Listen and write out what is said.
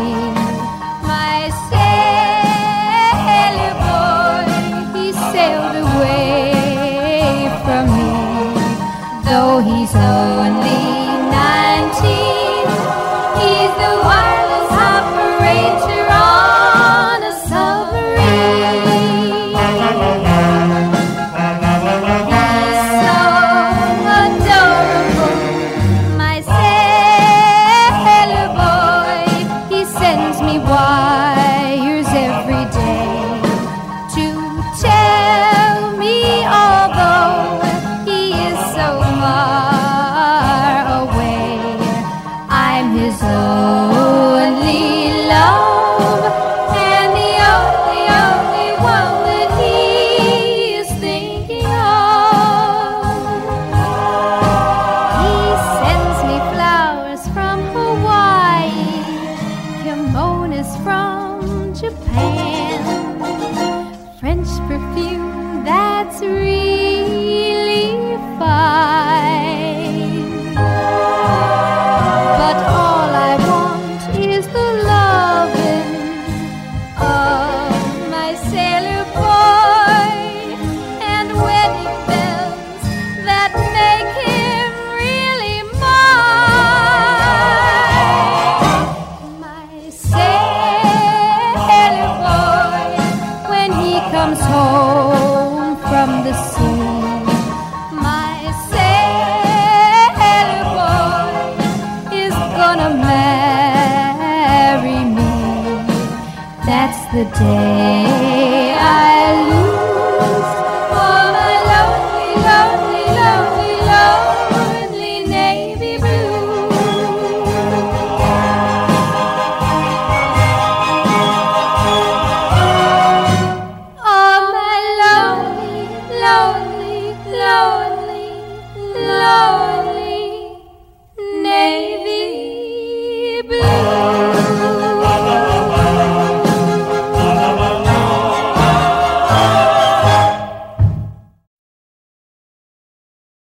My sailor boy, he sailed away from me. Though he's only 19, he's the wireless operator on a submarine. He's so adorable, my sailor boy. He sends me wires every day to tell me, although he is so far away, I'm his only love, and the only one that he is thinking of. He sends me flowers from Hawaii, kimonos from Japan, French perfume that's really fine. But all I want is the loving of my sailor boy, and wedding bells that make him really mine. My sailor boy, when he comes home from the sea, my sailor boy is gonna marry me. That's the day